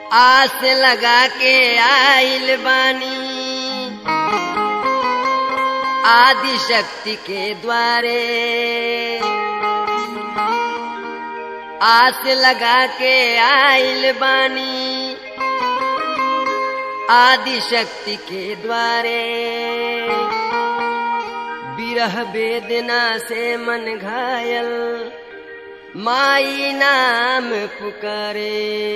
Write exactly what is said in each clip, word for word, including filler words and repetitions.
आस लगा के आइल बानी आदि शक्ति के द्वारे। आस लगा के आइल बानी आदि शक्ति के द्वारे। विरह वेदना से मन घायल माई नाम पुकारे।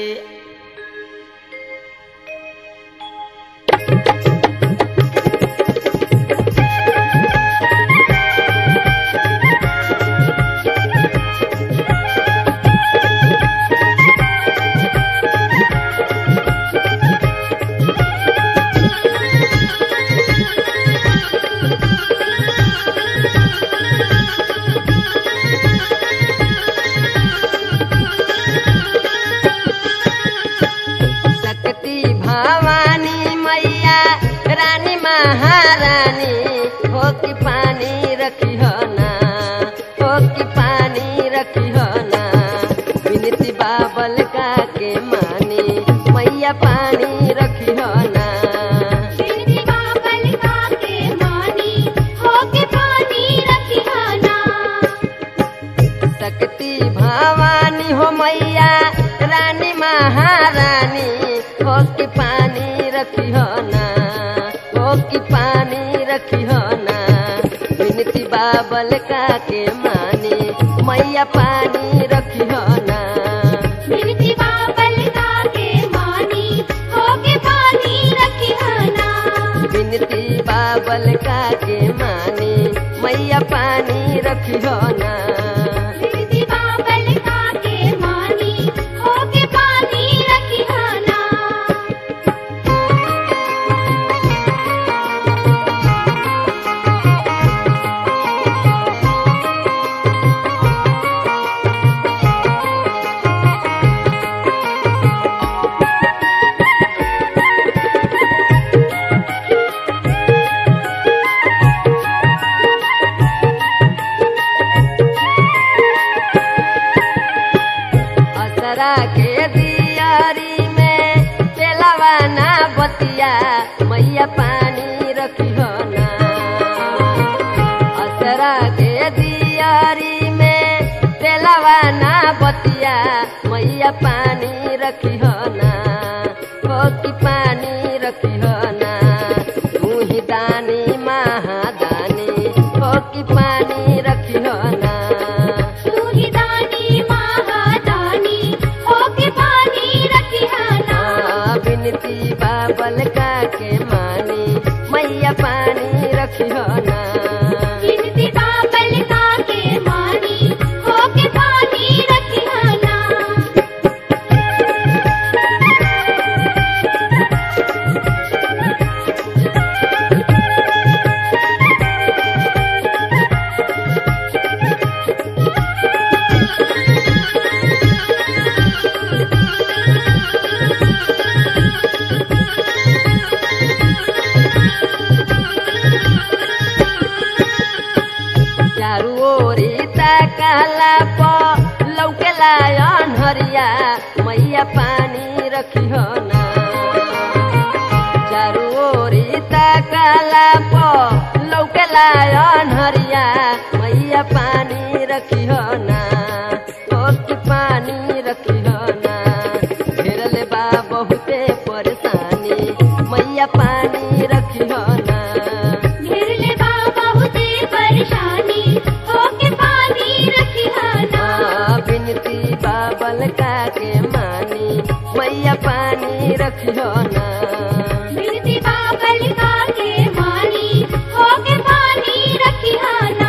भवानी मैया रानी महारानी हो कि पानी रखी हो ना, हो कि पानी रखी हो ना। विनती बाबल का के मानी मैया पानी रखी हो ना। विनती बाबल का के मानी हो कि पानी रखी हो ना। शक्ति भवानी हो मैया रानी महारानी हो कि पानी रखी हो ना, हो कि पानी रखी हो ना। विनती बाबल का के मानी मैया पानी रखी हो ना। विनती बाबल का के मानी हो कि पानी रखी हो ना। विनती बाबल का के मानी मैया पानी रखी हो ना। विनती बाबल का के मानी हो कि पानी रखी हो ना। असरा के दियारी में तेलवाना बतिया मैया पानी रखी हो ना। असरा के दियारी में तेलवाना बतिया मैया पानी रखी हो ना, हो कि पानी रखी हो ना। तू ही दानी महादानी हो कि पानी रखी हो ना। तू ही दानी महादानी हो कि पानी रखी हो ना। विनती बाबल का के मानी मैया पानी रखी हो ना। विनती बाबल का के मानी हो कि पानी रखी हो ना। चारू ओरी ताकला प लौकेला अनहरिया मैया पानी रखी हो ना। चारू ओरी ताकला प लौकेला अनहरिया मैया पानी रखी हो ना, हो कि पानी रखी हो ना। घेरल बा बहुते परेशानी मैया पानी रखी हो ना। घेरले बा बहुते परेशानी हो कि पानी रखी हो ना। विनती बाबल का के मानी मैया पानी रखी हो ना। विनती बाबल का के मानी हो कि पानी रखी हो ना।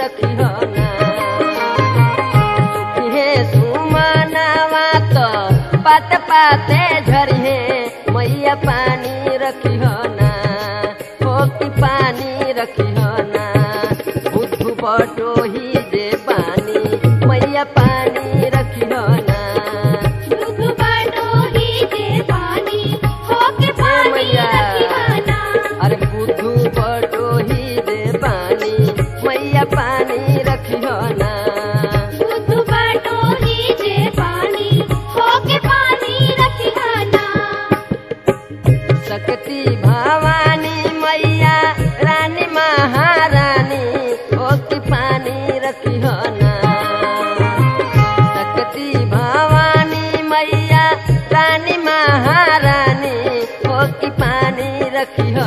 रखियो ना सुखिहे सुमनावा तो पात पाते झरिहे मैया पानी रखियो ना हो कि पानी रखियो ना बुद्धू बटोही जे पानी मैया पानी रखियो ना दुख बटोही जे पानी होके पानी रखिहाना अरे बुद्धू बटोही जे पानी मैया पानी रखियो ना दुख बटोही जे पानी होके पानी रखिहाना शक्ति भवानी मैया रानी महारानी हो कि पानी रखियो ना शक्ति भवानी मैया रानी महारानी हो कि पानी रखियो